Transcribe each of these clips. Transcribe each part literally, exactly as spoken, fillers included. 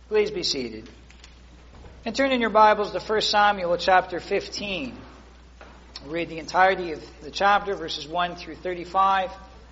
Please be seated. And turn in your Bibles to First Samuel chapter fifteen. We'll read the entirety of the chapter, verses one through thirty-five.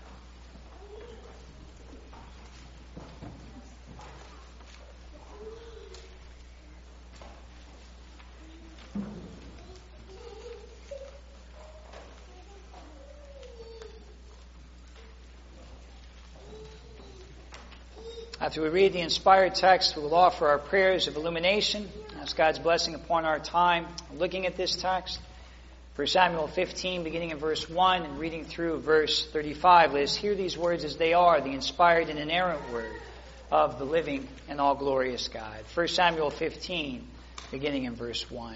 After we read the inspired text, we will offer our prayers of illumination. Ask God's blessing upon our time looking at this text. First Samuel fifteen, beginning in verse one and reading through verse thirty-five. Let us hear these words as they are, the inspired and inerrant word of the living and all-glorious God. First Samuel fifteen, beginning in verse one.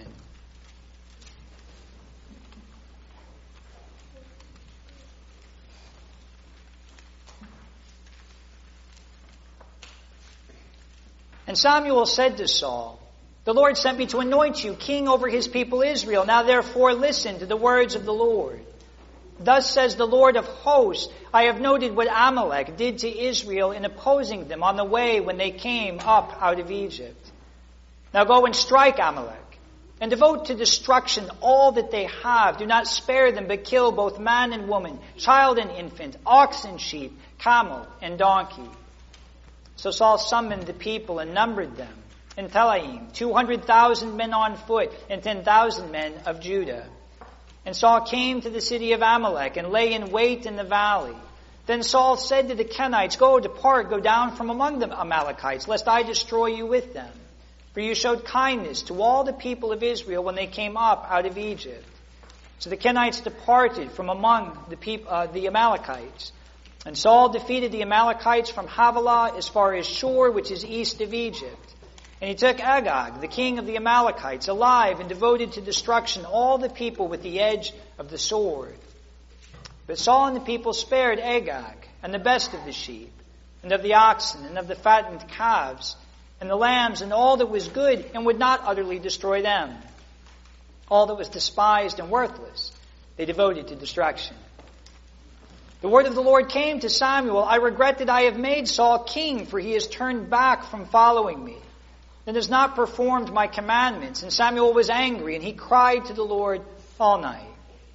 And Samuel said to Saul, "The Lord sent me to anoint you king over his people Israel. Now therefore listen to the words of the Lord. Thus says the Lord of hosts, I have noted what Amalek did to Israel in opposing them on the way when they came up out of Egypt. Now go and strike Amalek, and devote to destruction all that they have. Do not spare them, but kill both man and woman, child and infant, ox and sheep, camel and donkey." So Saul summoned the people and numbered them in Telaim, two hundred thousand men on foot and ten thousand men of Judah. And Saul came to the city of Amalek and lay in wait in the valley. Then Saul said to the Kenites, "Go, depart, go down from among the Amalekites, lest I destroy you with them. For you showed kindness to all the people of Israel when they came up out of Egypt." So the Kenites departed from among the, peop- uh, the Amalekites. And Saul defeated the Amalekites from Havilah as far as Shur, which is east of Egypt. And he took Agag, the king of the Amalekites, alive and devoted to destruction all the people with the edge of the sword. But Saul and the people spared Agag and the best of the sheep, and of the oxen, and of the fattened calves, and the lambs, and all that was good, and would not utterly destroy them. All that was despised and worthless they devoted to destruction. The word of the Lord came to Samuel, "I regret that I have made Saul king, for he has turned back from following me, and has not performed my commandments." And Samuel was angry, and he cried to the Lord all night.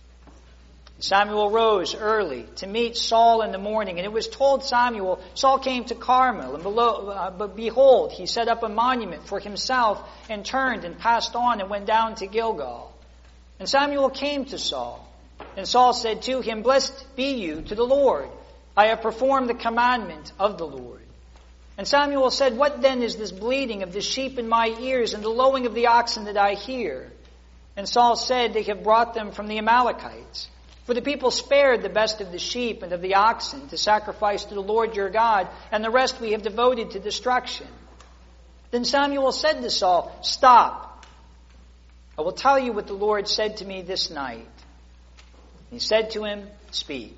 Samuel rose early to meet Saul in the morning, and it was told Samuel, Saul came to Carmel, and below, uh, but behold, he set up a monument for himself, and turned and passed on and went down to Gilgal. And Samuel came to Saul. And Saul said to him, "Blessed be you to the Lord. I have performed the commandment of the Lord." And Samuel said, "What then is this bleating of the sheep in my ears and the lowing of the oxen that I hear?" And Saul said, "They have brought them from the Amalekites. For the people spared the best of the sheep and of the oxen to sacrifice to the Lord your God, and the rest we have devoted to destruction." Then Samuel said to Saul, "Stop. I will tell you what the Lord said to me this night." He said to him, "Speak."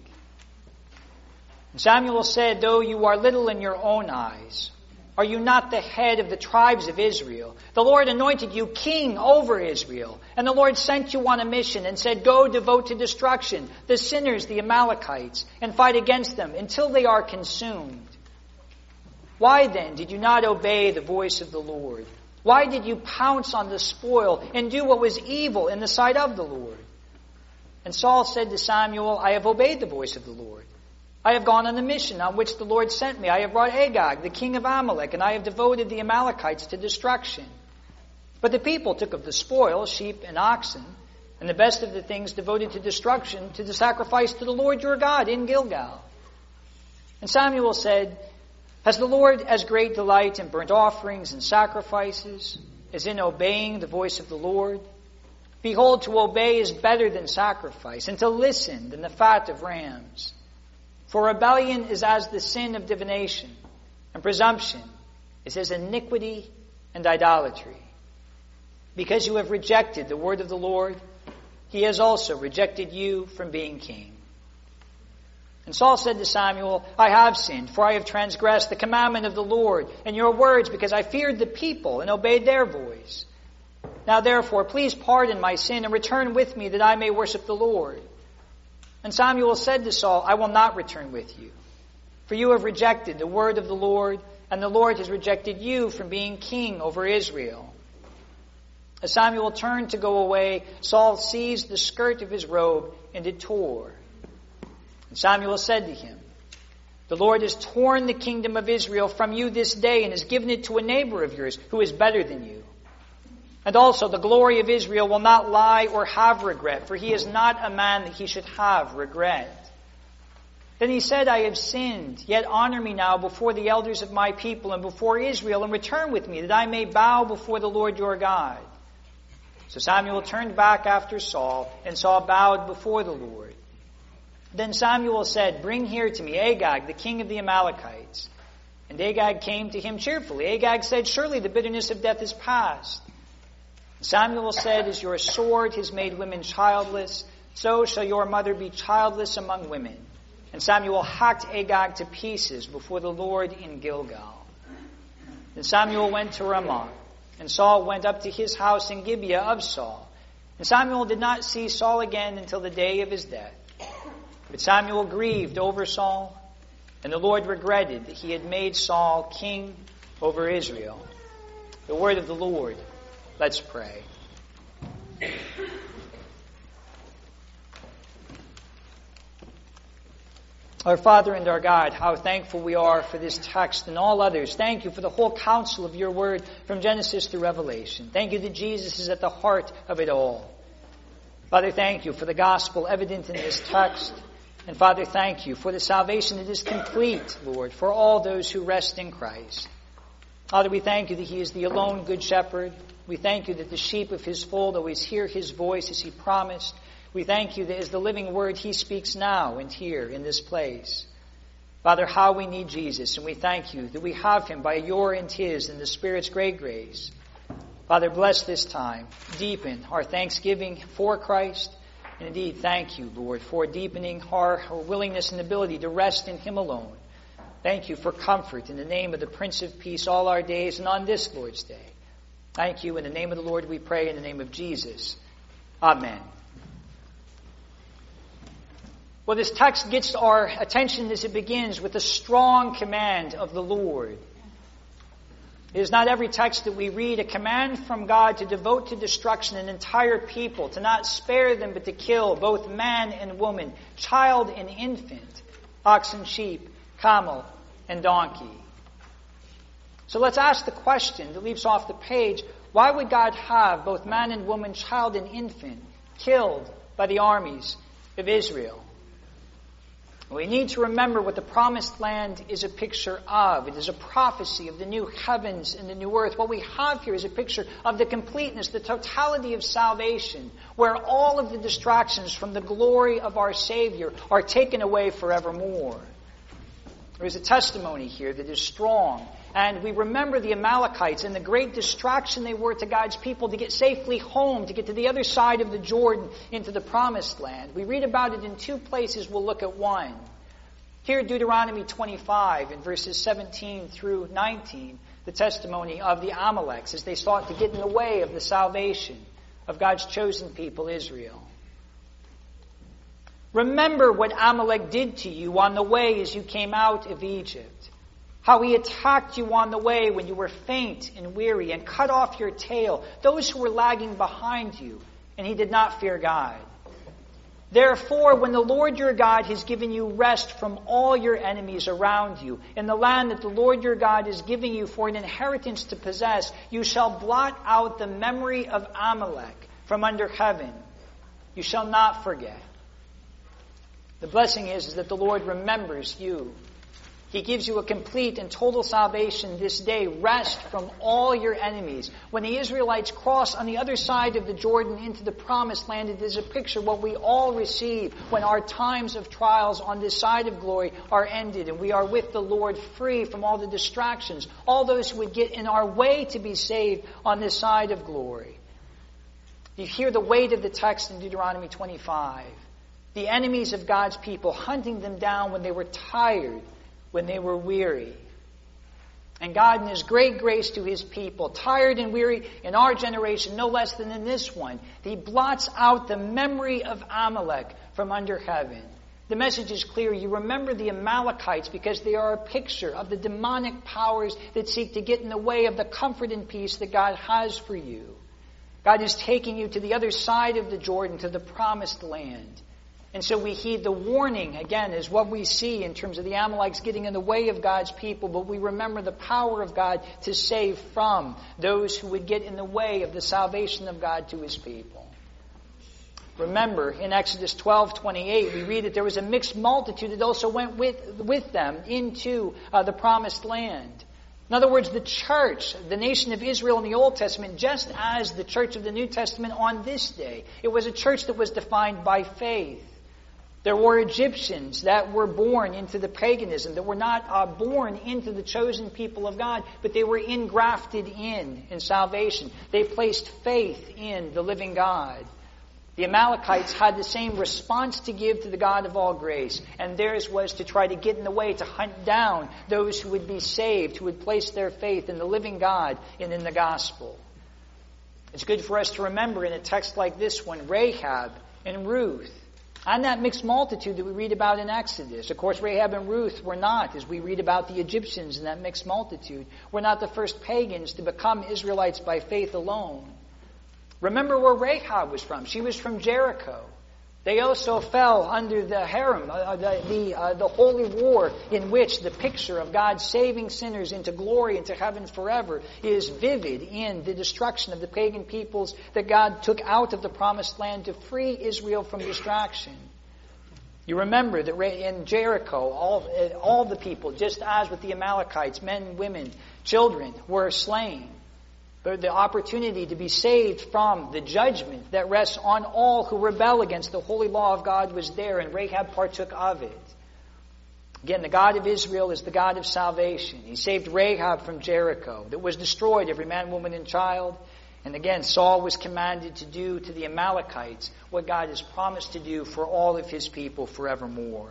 And Samuel said, "Though you are little in your own eyes, are you not the head of the tribes of Israel? The Lord anointed you king over Israel. And the Lord sent you on a mission and said, 'Go devote to destruction the sinners, the Amalekites, and fight against them until they are consumed.' Why then did you not obey the voice of the Lord? Why did you pounce on the spoil and do what was evil in the sight of the Lord?" And Saul said to Samuel, "I have obeyed the voice of the Lord. I have gone on the mission on which the Lord sent me. I have brought Agag, the king of Amalek, and I have devoted the Amalekites to destruction. But the people took of the spoil, sheep and oxen, and the best of the things devoted to destruction, to the sacrifice to the Lord your God in Gilgal." And Samuel said, "Has the Lord as great delight in burnt offerings and sacrifices as in obeying the voice of the Lord? Behold, to obey is better than sacrifice, and to listen than the fat of rams. For rebellion is as the sin of divination, and presumption is as iniquity and idolatry. Because you have rejected the word of the Lord, he has also rejected you from being king." And Saul said to Samuel, "I have sinned, for I have transgressed the commandment of the Lord and your words, because I feared the people and obeyed their voice. Now therefore, please pardon my sin and return with me that I may worship the Lord." And Samuel said to Saul, "I will not return with you, for you have rejected the word of the Lord, and the Lord has rejected you from being king over Israel." As Samuel turned to go away, Saul seized the skirt of his robe, and it tore. And Samuel said to him, "The Lord has torn the kingdom of Israel from you this day and has given it to a neighbor of yours who is better than you. And also the glory of Israel will not lie or have regret, for he is not a man that he should have regret." Then he said, "I have sinned, yet honor me now before the elders of my people and before Israel, and return with me, that I may bow before the Lord your God." So Samuel turned back after Saul, and Saul bowed before the Lord. Then Samuel said, "Bring here to me Agag, the king of the Amalekites." And Agag came to him cheerfully. Agag said, "Surely the bitterness of death is past." And Samuel said, "As your sword has made women childless, so shall your mother be childless among women." And Samuel hacked Agag to pieces before the Lord in Gilgal. Then Samuel went to Ramah, and Saul went up to his house in Gibeah of Saul. And Samuel did not see Saul again until the day of his death. But Samuel grieved over Saul, and the Lord regretted that he had made Saul king over Israel. The word of the Lord. Let's pray. Our Father and our God, how thankful we are for this text and all others. Thank you for the whole counsel of your word from Genesis to Revelation. Thank you that Jesus is at the heart of it all. Father, thank you for the gospel evident in this text. And Father, thank you for the salvation that is complete, Lord, for all those who rest in Christ. Father, we thank you that he is the alone good shepherd. We thank you that the sheep of his fold always hear his voice as he promised. We thank you that as the living word he speaks now and here in this place. Father, how we need Jesus, and we thank you that we have him by your and his and the Spirit's great grace. Father, bless this time. Deepen our thanksgiving for Christ. And indeed, thank you, Lord, for deepening our, our willingness and ability to rest in him alone. Thank you for comfort in the name of the Prince of Peace all our days and on this Lord's day. Thank you. In the name of the Lord we pray, in the name of Jesus. Amen. Well, this text gets our attention as it begins with a strong command of the Lord. It is not every text that we read a command from God to devote to destruction an entire people, to not spare them but to kill both man and woman, child and infant, ox and sheep, camel and donkey. So let's ask the question that leaps off the page, why would God have both man and woman, child and infant killed by the armies of Israel? We need to remember what the promised land is a picture of. It is a prophecy of the new heavens and the new earth. What we have here is a picture of the completeness, the totality of salvation, where all of the distractions from the glory of our Savior are taken away forevermore. There is a testimony here that is strong. And we remember the Amalekites and the great distraction they were to God's people to get safely home, to get to the other side of the Jordan into the promised land. We read about it in two places. We'll look at one. Here, Deuteronomy twenty-five, in verses seventeen through nineteen, the testimony of the Amaleks as they sought to get in the way of the salvation of God's chosen people, Israel. Remember what Amalek did to you on the way as you came out of Egypt. How he attacked you on the way when you were faint and weary and cut off your tail, those who were lagging behind you, and he did not fear God. Therefore, when the Lord your God has given you rest from all your enemies around you, in the land that the Lord your God is giving you for an inheritance to possess, you shall blot out the memory of Amalek from under heaven. You shall not forget. The blessing is, is that the Lord remembers you. He gives you a complete and total salvation this day, rest from all your enemies. When the Israelites cross on the other side of the Jordan into the promised land, it is a picture of what we all receive when our times of trials on this side of glory are ended and we are with the Lord, free from all the distractions, all those who would get in our way to be saved on this side of glory. You hear the weight of the text in Deuteronomy twenty-five. The enemies of God's people hunting them down when they were tired, when they were weary. And God in his great grace to his people, tired and weary in our generation, no less than in this one, he blots out the memory of Amalek from under heaven. The message is clear. You remember the Amalekites because they are a picture of the demonic powers that seek to get in the way of the comfort and peace that God has for you. God is taking you to the other side of the Jordan, to the promised land. And so we heed the warning, again, is what we see in terms of the Amalekites getting in the way of God's people, but we remember the power of God to save from those who would get in the way of the salvation of God to His people. Remember, in Exodus twelve twenty-eight, we read that there was a mixed multitude that also went with, with them into uh, the promised land. In other words, the church, the nation of Israel in the Old Testament, just as the church of the New Testament on this day, it was a church that was defined by faith. There were Egyptians that were born into the paganism, that were not uh, born into the chosen people of God, but they were engrafted in, in salvation. They placed faith in the living God. The Amalekites had the same response to give to the God of all grace, and theirs was to try to get in the way, to hunt down those who would be saved, who would place their faith in the living God and in the gospel. It's good for us to remember in a text like this one, Rahab and Ruth, and that mixed multitude that we read about in Exodus. Of course, Rahab and Ruth were not, as we read about the Egyptians in that mixed multitude, were not the first pagans to become Israelites by faith alone. Remember where Rahab was from. She was from Jericho. They also fell under the harem, uh, the the, uh, the holy war in which the picture of God saving sinners into glory, into heaven forever, is vivid in the destruction of the pagan peoples that God took out of the promised land to free Israel from distraction. You remember that in Jericho, all, all the people, just as with the Amalekites, men, women, children, were slain. But the opportunity to be saved from the judgment that rests on all who rebel against the holy law of God was there, and Rahab partook of it. Again, the God of Israel is the God of salvation. He saved Rahab from Jericho that was destroyed, every man, woman, and child. And again, Saul was commanded to do to the Amalekites what God has promised to do for all of His people forevermore.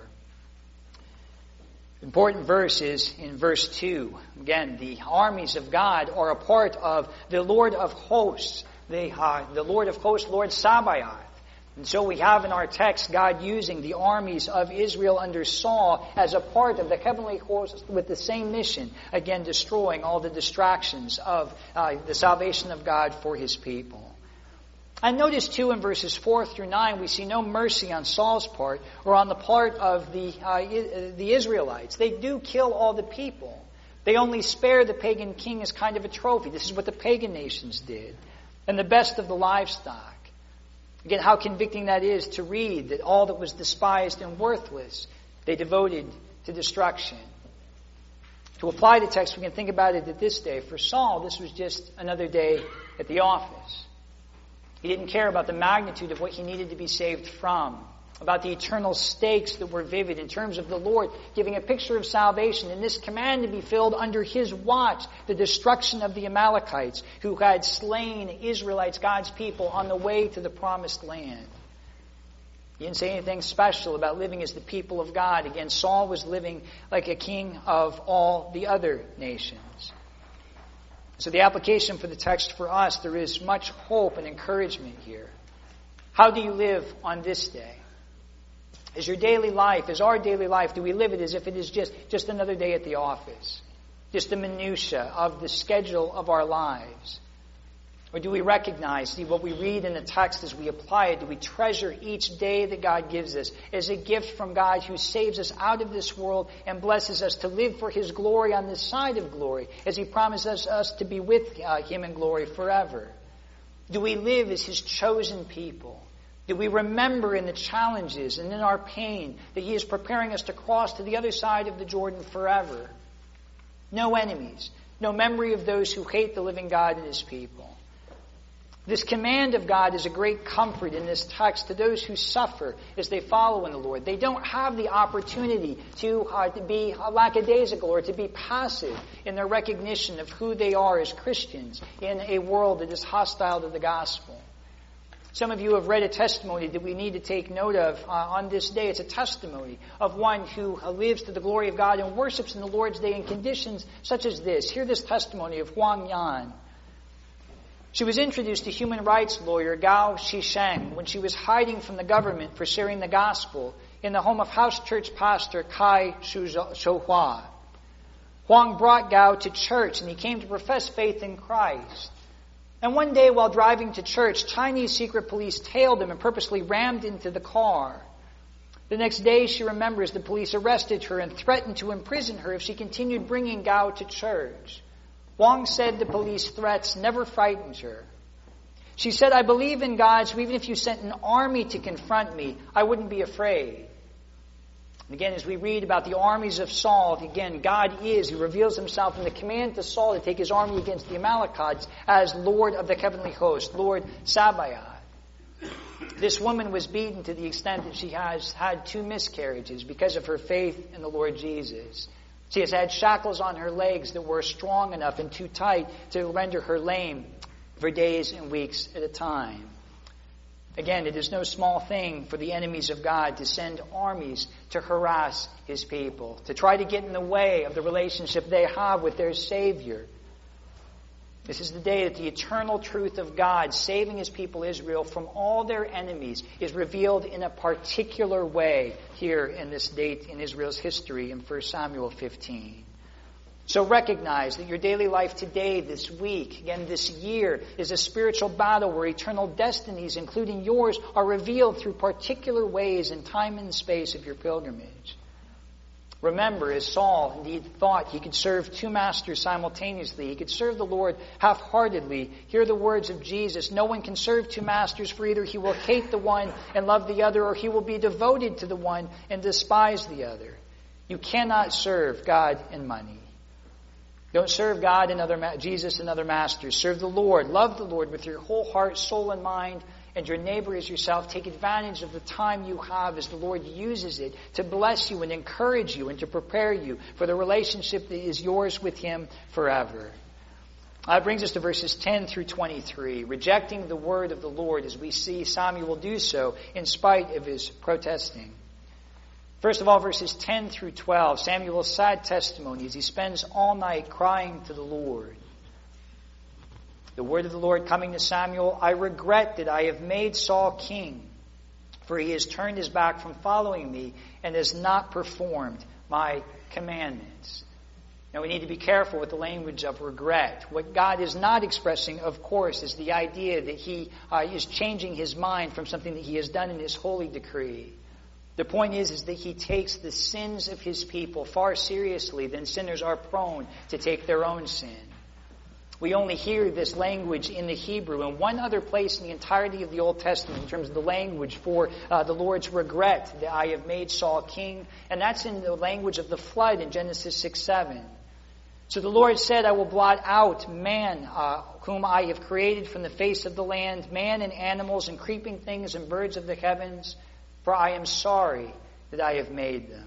Important verse is in verse two. Again, the armies of God are a part of the Lord of hosts, the, uh, the Lord of hosts, Lord Sabaoth. And so we have in our text God using the armies of Israel under Saul as a part of the heavenly host with the same mission, again destroying all the distractions of uh, the salvation of God for His people. And notice too in verses four through nine, we see no mercy on Saul's part or on the part of the uh, the Israelites. They do kill all the people. They only spare the pagan king as kind of a trophy. This is what the pagan nations did. And the best of the livestock. Again, how convicting that is to read that all that was despised and worthless, they devoted to destruction. To apply the text, we can think about it at this day. For Saul, this was just another day at the office. He didn't care about the magnitude of what he needed to be saved from, about the eternal stakes that were vivid in terms of the Lord giving a picture of salvation and this command to be filled under His watch, the destruction of the Amalekites who had slain Israelites, God's people, on the way to the promised land. He didn't say anything special about living as the people of God. Again, Saul was living like a king of all the other nations. So the application for the text for us, there is much hope and encouragement here. How do you live on this day? Is your daily life, is our daily life, do we live it as if it is just, just another day at the office? Just the minutia of the schedule of our lives? Or do we recognize, see, what we read in the text as we apply it? Do we treasure each day that God gives us as a gift from God who saves us out of this world and blesses us to live for His glory on this side of glory, as He promises us to be with uh, Him in glory forever? Do we live as His chosen people? Do we remember in the challenges and in our pain that He is preparing us to cross to the other side of the Jordan forever? No enemies, no memory of those who hate the living God and His people. This command of God is a great comfort in this text to those who suffer as they follow in the Lord. They don't have the opportunity to, uh, to be lackadaisical or to be passive in their recognition of who they are as Christians in a world that is hostile to the gospel. Some of you have read a testimony that we need to take note of uh, on this day. It's a testimony of one who uh, lives to the glory of God and worships in the Lord's day in conditions such as this. Hear this testimony of Huang Yan. She was introduced to human rights lawyer Gao Shisheng when she was hiding from the government for sharing the gospel in the home of house church pastor Kai Shouhua. Huang brought Gao to church, and he came to profess faith in Christ. And one day, while driving to church, Chinese secret police tailed him and purposely rammed into the car. The next day, she remembers the police arrested her and threatened to imprison her if she continued bringing Gao to church. Huang said the police threats never frightened her. She said, "I believe in God, so even if you sent an army to confront me, I wouldn't be afraid." And again, as we read about the armies of Saul, again, God is, He reveals Himself in the command to Saul to take his army against the Amalekites as Lord of the heavenly host, Lord Sabaoth. This woman was beaten to the extent that she has had two miscarriages because of her faith in the Lord Jesus. She has had shackles on her legs that were strong enough and too tight to render her lame for days and weeks at a time. Again, it is no small thing for the enemies of God to send armies to harass His people, to try to get in the way of the relationship they have with their Savior. This is the day that the eternal truth of God saving His people Israel from all their enemies is revealed in a particular way here in this date in Israel's history in First Samuel fifteen. So recognize that your daily life today, this week, again this year, is a spiritual battle where eternal destinies, including yours, are revealed through particular ways in time and space of your pilgrimage. Remember, as Saul indeed thought he could serve two masters simultaneously, he could serve the Lord half-heartedly. Hear the words of Jesus, "No one can serve two masters, for either he will hate the one and love the other, or he will be devoted to the one and despise the other." You cannot serve God and money. Don't serve God and other ma- Jesus and other masters. Serve the Lord. Love the Lord with your whole heart, soul, and mind, and your neighbor as yourself. Take advantage of the time you have as the Lord uses it to bless you and encourage you and to prepare you for the relationship that is yours with Him forever. That brings us to verses ten through twenty-three, rejecting the word of the Lord as we see Samuel do so in spite of his protesting. First of all, verses ten through twelve, Samuel's sad testimony as he spends all night crying to the Lord. The word of the Lord coming to Samuel, "I regret that I have made Saul king, for he has turned his back from following me and has not performed my commandments." Now we need to be careful with the language of regret. What God is not expressing, of course, is the idea that He uh, is changing His mind from something that He has done in His holy decree. The point is, is that He takes the sins of His people far seriously than sinners are prone to take their own sin. We only hear this language in the Hebrew in one other place in the entirety of the Old Testament in terms of the language for uh, the Lord's regret that I have made Saul king, and that's in the language of the flood in Genesis six seven. So the Lord said, "I will blot out man uh, whom I have created from the face of the land, man and animals and creeping things and birds of the heavens, for I am sorry that I have made them."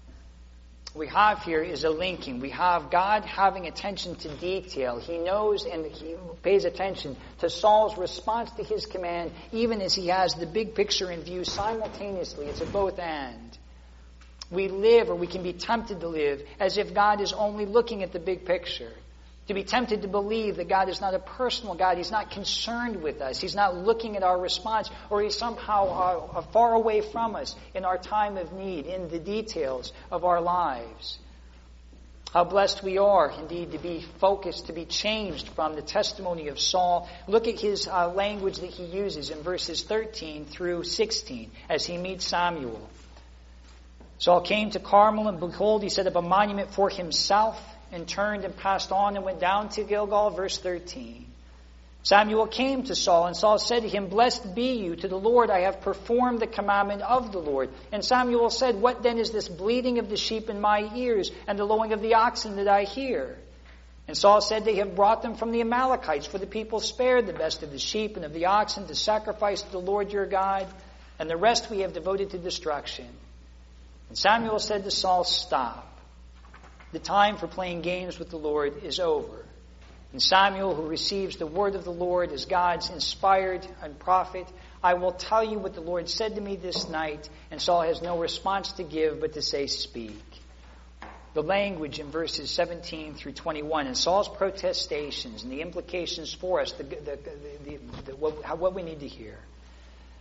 We have here is a linking. We have God having attention to detail. He knows and He pays attention to Saul's response to His command, even as He has the big picture in view simultaneously. It's a both and. We live, or we can be tempted to live, as if God is only looking at the big picture. To be tempted to believe that God is not a personal God. He's not concerned with us. He's not looking at our response, or He's somehow uh, far away from us in our time of need, in the details of our lives. How blessed we are, indeed, to be focused, to be changed from the testimony of Saul. Look at his uh, language that he uses in verses thirteen through sixteen as he meets Samuel. Saul came to Carmel, and behold, he set up a monument for himself, and turned and passed on and went down to Gilgal. Verse thirteen. Samuel came to Saul, and Saul said to him, "Blessed be you to the Lord, I have performed the commandment of the Lord." And Samuel said, "What then is this bleating of the sheep in my ears, and the lowing of the oxen that I hear?" And Saul said, "They have brought them from the Amalekites, for the people spared the best of the sheep and of the oxen to sacrifice to the Lord your God, and the rest we have devoted to destruction." And Samuel said to Saul, "Stop. The time for playing games with the Lord is over." And Samuel, who receives the word of the Lord as God's inspired and prophet, "I will tell you what the Lord said to me this night." And Saul has no response to give but to say, "Speak." The language in verses seventeen through twenty-one and Saul's protestations and the implications for us, the, the, the, the, the, what, what we need to hear.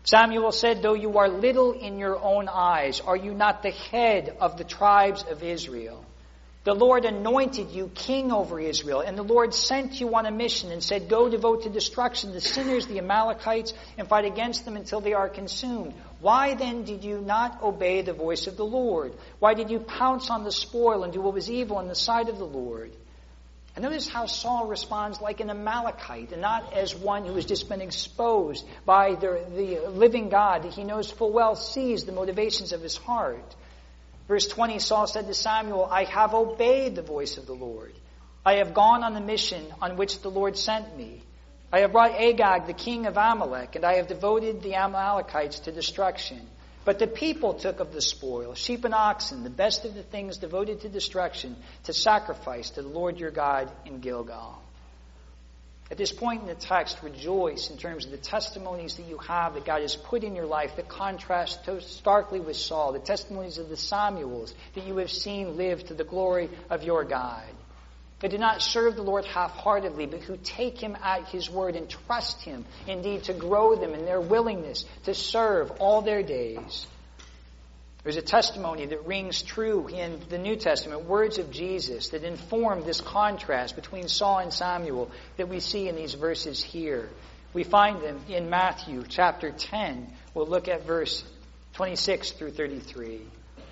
Samuel said, though you are little in your own eyes, are you not the head of the tribes of Israel? The Lord anointed you king over Israel, and the Lord sent you on a mission and said, go devote to destruction the sinners, the Amalekites, and fight against them until they are consumed. Why then did you not obey the voice of the Lord? Why did you pounce on the spoil and do what was evil in the sight of the Lord? And notice how Saul responds like an Amalekite and not as one who has just been exposed by the, the living God that he knows full well sees the motivations of his heart. Verse twenty, Saul said to Samuel, I have obeyed the voice of the Lord. I have gone on the mission on which the Lord sent me. I have brought Agag, the king of Amalek, and I have devoted the Amalekites to destruction. But the people took of the spoil, sheep and oxen, the best of the things devoted to destruction, to sacrifice to the Lord your God in Gilgal. At this point in the text, rejoice in terms of the testimonies that you have that God has put in your life that contrast so starkly with Saul, the testimonies of the Samuels that you have seen live to the glory of your God. They do not serve the Lord half-heartedly, but who take Him at His word and trust Him, indeed, to grow them in their willingness to serve all their days. There's a testimony that rings true in the New Testament, words of Jesus that inform this contrast between Saul and Samuel that we see in these verses here. We find them in Matthew chapter ten. We'll look at verse twenty-six through thirty-three.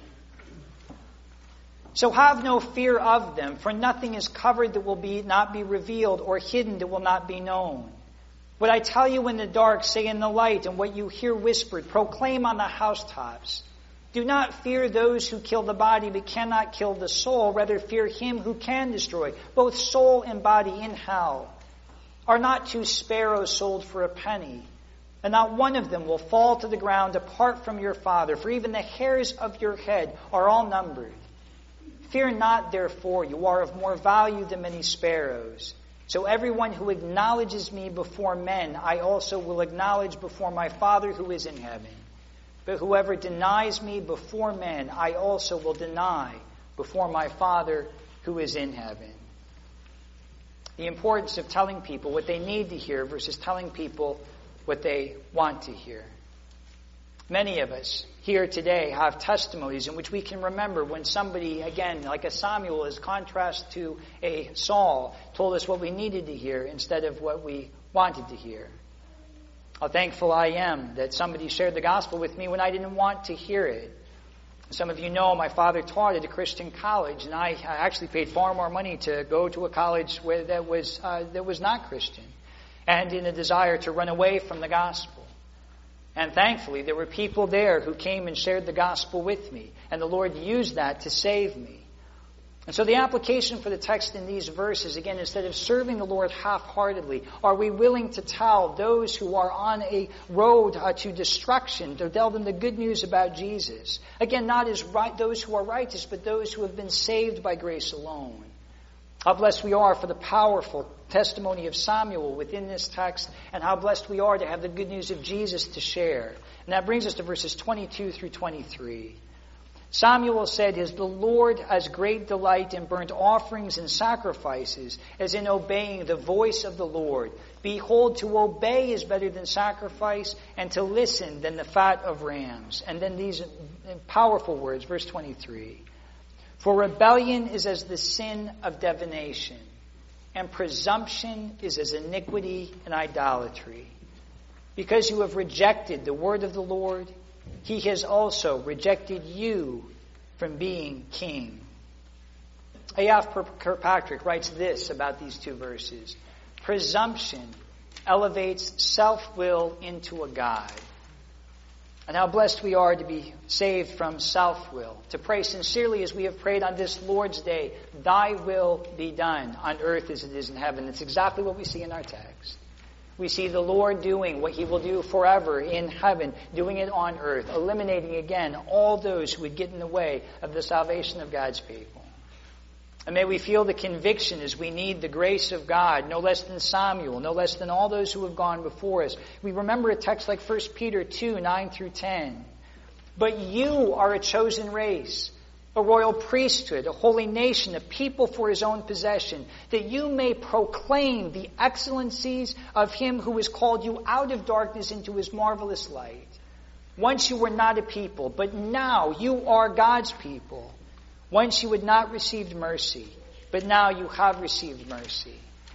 So have no fear of them, for nothing is covered that will be not be revealed, or hidden that will not be known. What I tell you in the dark, say in the light, and what you hear whispered, proclaim on the housetops. Do not fear those who kill the body, but cannot kill the soul. Rather fear Him who can destroy both soul and body in hell. Are not two sparrows sold for a penny? And not one of them will fall to the ground apart from your Father, for even the hairs of your head are all numbered. Fear not, therefore, you are of more value than many sparrows. So everyone who acknowledges me before men, I also will acknowledge before my Father who is in heaven. But whoever denies me before men, I also will deny before my Father who is in heaven. The importance of telling people what they need to hear versus telling people what they want to hear. Many of us here today have testimonies in which we can remember when somebody, again, like a Samuel, as contrast to a Saul, told us what we needed to hear instead of what we wanted to hear. How thankful I am that somebody shared the gospel with me when I didn't want to hear it. Some of you know my father taught at a Christian college, and I actually paid far more money to go to a college where that was uh, that was not Christian, and in a desire to run away from the gospel. And thankfully, there were people there who came and shared the gospel with me. And the Lord used that to save me. And so the application for the text in these verses, again, instead of serving the Lord half-heartedly, are we willing to tell those who are on a road uh, to destruction, to tell them the good news about Jesus? Again, not as right, those who are righteous, but those who have been saved by grace alone. How blessed we are for the powerful testimony of Samuel within this text, and how blessed we are to have the good news of Jesus to share. And that brings us to verses twenty-two through twenty-three. Samuel said, "Is the Lord has great delight in burnt offerings and sacrifices, as in obeying the voice of the Lord. Behold, to obey is better than sacrifice, and to listen than the fat of rams." And then these powerful words, verse twenty-three. "For rebellion is as the sin of divination, and presumption is as iniquity and idolatry. Because you have rejected the word of the Lord, He has also rejected you from being king." A F Kirkpatrick writes this about these two verses: "Presumption elevates self-will into a God." And how blessed we are to be saved from self-will, to pray sincerely as we have prayed on this Lord's Day, "Thy will be done on earth as it is in heaven." That's exactly what we see in our text. We see the Lord doing what He will do forever in heaven, doing it on earth, eliminating again all those who would get in the way of the salvation of God's people. And may we feel the conviction as we need the grace of God, no less than Samuel, no less than all those who have gone before us. We remember a text like First Peter two, nine through ten. "But you are a chosen race, a royal priesthood, a holy nation, a people for his own possession, that you may proclaim the excellencies of him who has called you out of darkness into his marvelous light. Once you were not a people, but now you are God's people. Once you had not received mercy, but now you have received mercy.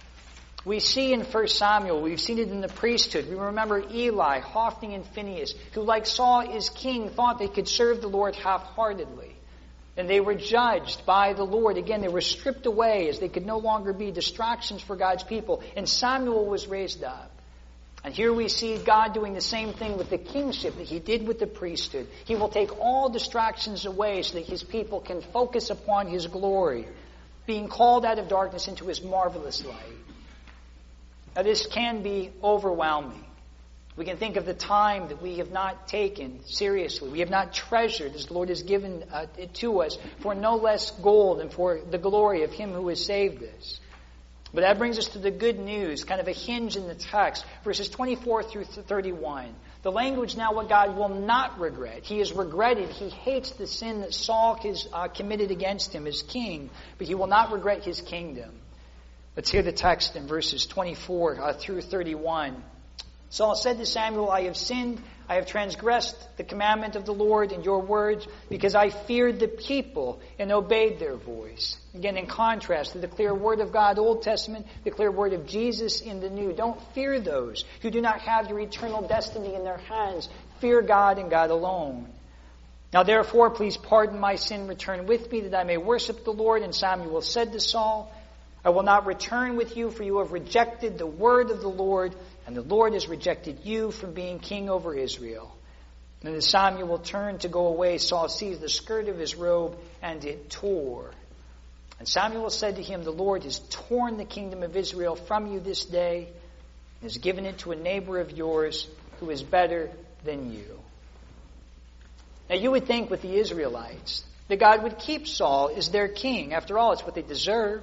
We see in First Samuel, we've seen it in the priesthood. We remember Eli, Hophni, and Phinehas, who like Saul as king, thought they could serve the Lord half-heartedly. And they were judged by the Lord. Again, they were stripped away as they could no longer be distractions for God's people. And Samuel was raised up. And here we see God doing the same thing with the kingship that he did with the priesthood. He will take all distractions away so that his people can focus upon his glory, being called out of darkness into his marvelous light. Now this can be overwhelming. We can think of the time that we have not taken seriously. We have not treasured as the Lord has given uh, it to us for no less gold and for the glory of him who has saved us. But that brings us to the good news, kind of a hinge in the text, verses twenty-four through thirty-one. The language now what God will not regret. He has regretted, he hates the sin that Saul has uh, committed against him as king, but he will not regret his kingdom. Let's hear the text in verses twenty-four uh, through thirty-one. Saul said to Samuel, I have sinned, I have transgressed the commandment of the Lord and your words, because I feared the people and obeyed their voice. Again, in contrast to the clear word of God, Old Testament, the clear word of Jesus in the New. Don't fear those who do not have your eternal destiny in their hands. Fear God and God alone. Now therefore, please pardon my sin, return with me, that I may worship the Lord. And Samuel said to Saul, I will not return with you, for you have rejected the word of the Lord, and the Lord has rejected you from being king over Israel. And as Samuel turned to go away, Saul seized the skirt of his robe, and it tore. And Samuel said to him, the Lord has torn the kingdom of Israel from you this day, and has given it to a neighbor of yours who is better than you. Now you would think with the Israelites that God would keep Saul as their king. After all, it's what they deserve.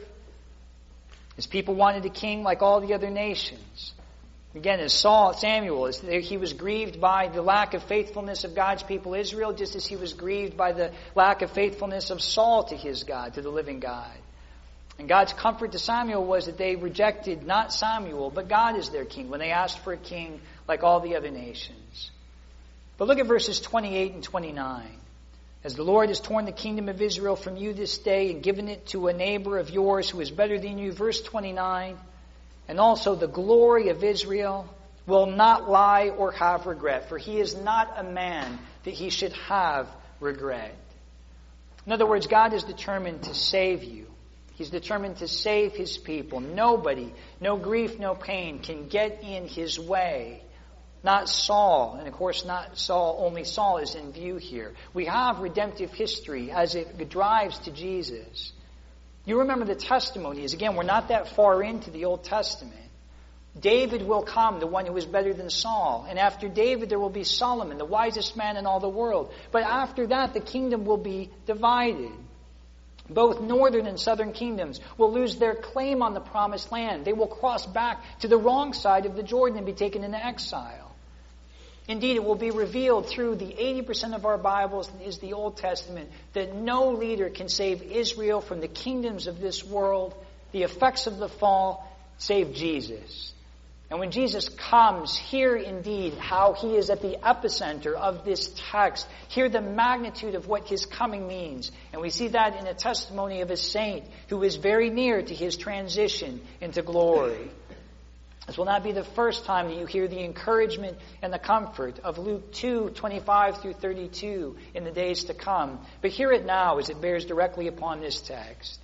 His people wanted a king like all the other nations. Again, as Saul, Samuel, as he was grieved by the lack of faithfulness of God's people Israel, just as he was grieved by the lack of faithfulness of Saul to his God, to the living God. And God's comfort to Samuel was that they rejected not Samuel, but God as their king, when they asked for a king like all the other nations. But look at verses twenty-eight and twenty-nine. As the Lord has torn the kingdom of Israel from you this day and given it to a neighbor of yours who is better than you. Verse twenty-nine. And also the glory of Israel will not lie or have regret, for he is not a man that he should have regret. In other words, God is determined to save you. He's determined to save his people. Nobody, no grief, no pain can get in his way. Not Saul, and of course not Saul, only Saul is in view here. We have redemptive history as it drives to Jesus. You remember the testimonies. Again, we're not that far into the Old Testament. David will come, the one who is better than Saul. And after David there will be Solomon, the wisest man in all the world. But after that the kingdom will be divided. Both northern and southern kingdoms will lose their claim on the promised land. They will cross back to the wrong side of the Jordan and be taken into exile. Indeed, it will be revealed through the eighty percent of our Bibles is the Old Testament that no leader can save Israel from the kingdoms of this world, the effects of the fall, save Jesus. And when Jesus comes, hear indeed how he is at the epicenter of this text. Hear the magnitude of what his coming means. And we see that in a testimony of a saint who is very near to his transition into glory. This will not be the first time that you hear the encouragement and the comfort of Luke two, twenty-five through thirty-two in the days to come. But hear it now as it bears directly upon this text.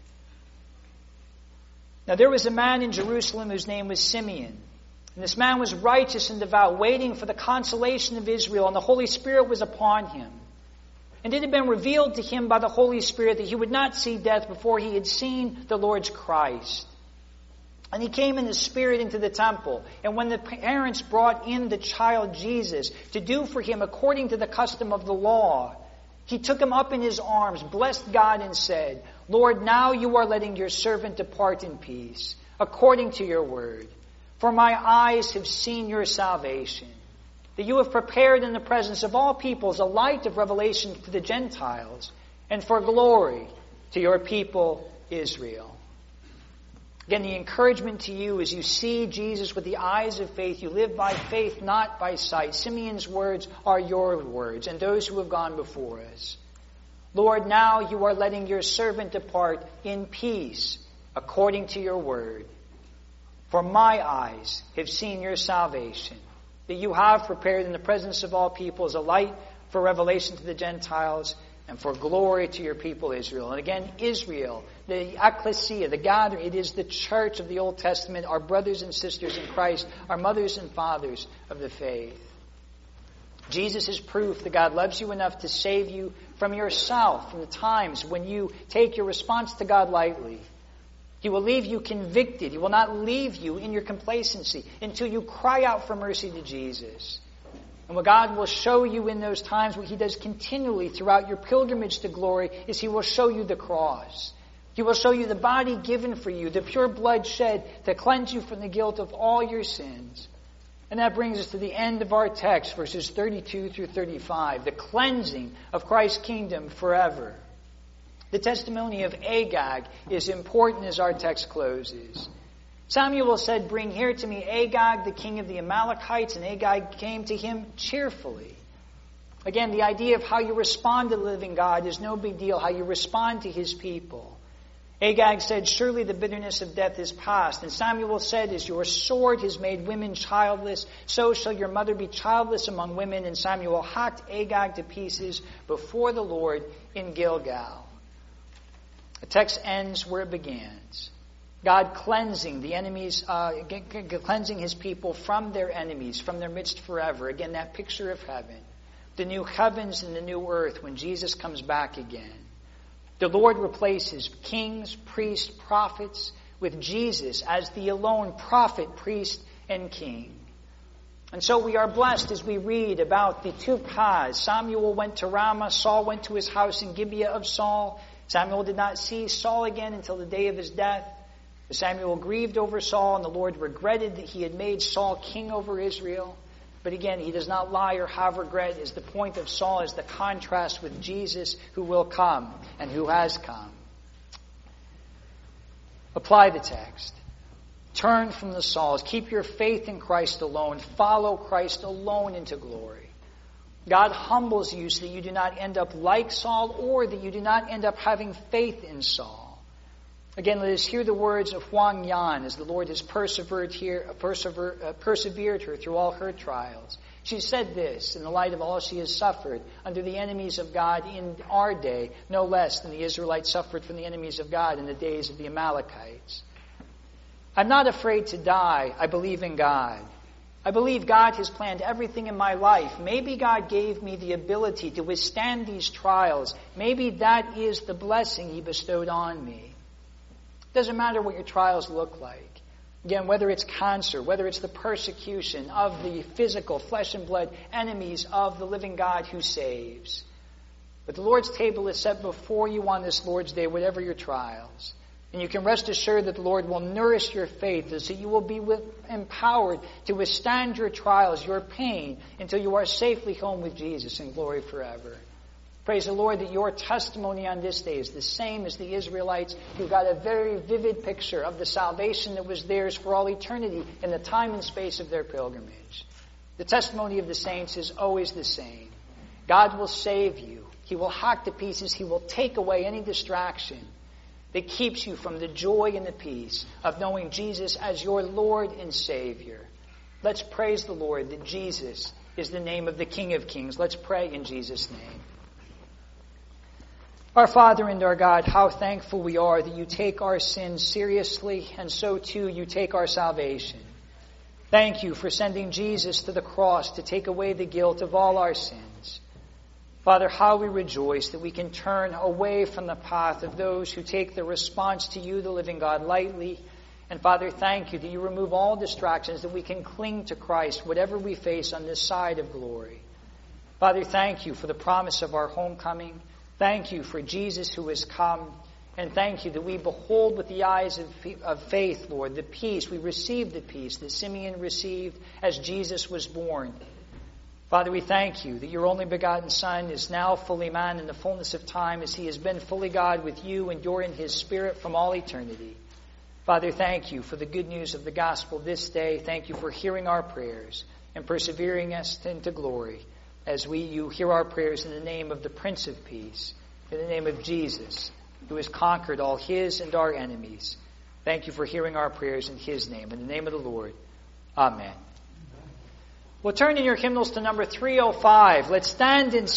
Now there was a man in Jerusalem whose name was Simeon. And this man was righteous and devout, waiting for the consolation of Israel, and the Holy Spirit was upon him. And it had been revealed to him by the Holy Spirit that he would not see death before he had seen the Lord's Christ. And he came in the Spirit into the temple. And when the parents brought in the child Jesus to do for him according to the custom of the law, he took him up in his arms, blessed God, and said, Lord, now you are letting your servant depart in peace, according to your word. For my eyes have seen your salvation, that you have prepared in the presence of all peoples a light of revelation to the Gentiles, and for glory to your people Israel. Again, the encouragement to you as you see Jesus with the eyes of faith, you live by faith, not by sight. Simeon's words are your words and those who have gone before us. Lord, now you are letting your servant depart in peace according to your word. For my eyes have seen your salvation, that you have prepared in the presence of all peoples a light for revelation to the Gentiles and for glory to your people Israel. And again, Israel, the ecclesia, the gathering, it is the church of the Old Testament, our brothers and sisters in Christ, our mothers and fathers of the faith. Jesus is proof that God loves you enough to save you from yourself, from the times when you take your response to God lightly. He will leave you convicted. He will not leave you in your complacency until you cry out for mercy to Jesus. And what God will show you in those times, what He does continually throughout your pilgrimage to glory, is He will show you the cross. He will show you the body given for you, the pure blood shed to cleanse you from the guilt of all your sins. And that brings us to the end of our text, verses thirty-two through thirty-five, the cleansing of Christ's kingdom forever. The testimony of Agag is important as our text closes. Samuel said, "Bring here to me Agag, the king of the Amalekites," and Agag came to him cheerfully. Again, the idea of how you respond to the living God is no big deal, how you respond to His people. Agag said, "Surely the bitterness of death is past." And Samuel said, "As your sword has made women childless, so shall your mother be childless among women." And Samuel hacked Agag to pieces before the Lord in Gilgal. The text ends where it begins. God cleansing the enemies, uh, cleansing His people from their enemies, from their midst forever. Again, that picture of heaven. The new heavens and the new earth when Jesus comes back again. The Lord replaces kings, priests, prophets with Jesus as the alone prophet, priest, and king. And so we are blessed as we read about the two paths. Samuel went to Ramah, Saul went to his house in Gibeah of Saul. Samuel did not see Saul again until the day of his death. Samuel grieved over Saul, and the Lord regretted that He had made Saul king over Israel. But again, He does not lie or have regret, as the point of Saul is the contrast with Jesus who will come and who has come. Apply the text. Turn from the Sauls. Keep your faith in Christ alone. Follow Christ alone into glory. God humbles you so that you do not end up like Saul, or that you do not end up having faith in Saul. Again, let us hear the words of Huang Yan as the Lord has persevered here, persever, uh, persevered her through all her trials. She said this in the light of all she has suffered under the enemies of God in our day, no less than the Israelites suffered from the enemies of God in the days of the Amalekites. "I'm not afraid to die. I believe in God. I believe God has planned everything in my life. Maybe God gave me the ability to withstand these trials. Maybe that is the blessing He bestowed on me." It doesn't matter what your trials look like. Again, whether it's cancer, whether it's the persecution of the physical, flesh and blood enemies of the living God who saves. But the Lord's table is set before you on this Lord's Day, whatever your trials. And you can rest assured that the Lord will nourish your faith so that you will be with, empowered to withstand your trials, your pain, until you are safely home with Jesus in glory forever. Praise the Lord that your testimony on this day is the same as the Israelites who got a very vivid picture of the salvation that was theirs for all eternity in the time and space of their pilgrimage. The testimony of the saints is always the same. God will save you. He will hack to pieces. He will take away any distraction that keeps you from the joy and the peace of knowing Jesus as your Lord and Savior. Let's praise the Lord that Jesus is the name of the King of Kings. Let's pray in Jesus' name. Our Father and our God, how thankful we are that you take our sins seriously, and so too you take our salvation. Thank you for sending Jesus to the cross to take away the guilt of all our sins. Father, how we rejoice that we can turn away from the path of those who take the response to you, the living God, lightly. And Father, thank you that you remove all distractions, that we can cling to Christ, whatever we face on this side of glory. Father, thank you for the promise of our homecoming. Thank you for Jesus who has come. And thank you that we behold with the eyes of, of faith, Lord, the peace. We receive the peace that Simeon received as Jesus was born. Father, we thank you that your only begotten Son is now fully man in the fullness of time, as he has been fully God with you and you're in his Spirit from all eternity. Father, thank you for the good news of the gospel this day. Thank you for hearing our prayers and persevering us into glory as we you hear our prayers in the name of the Prince of Peace, in the name of Jesus, who has conquered all his and our enemies. Thank you for hearing our prayers in his name. In the name of the Lord, amen. We'll turn in your hymnals to number three oh five. Let's stand in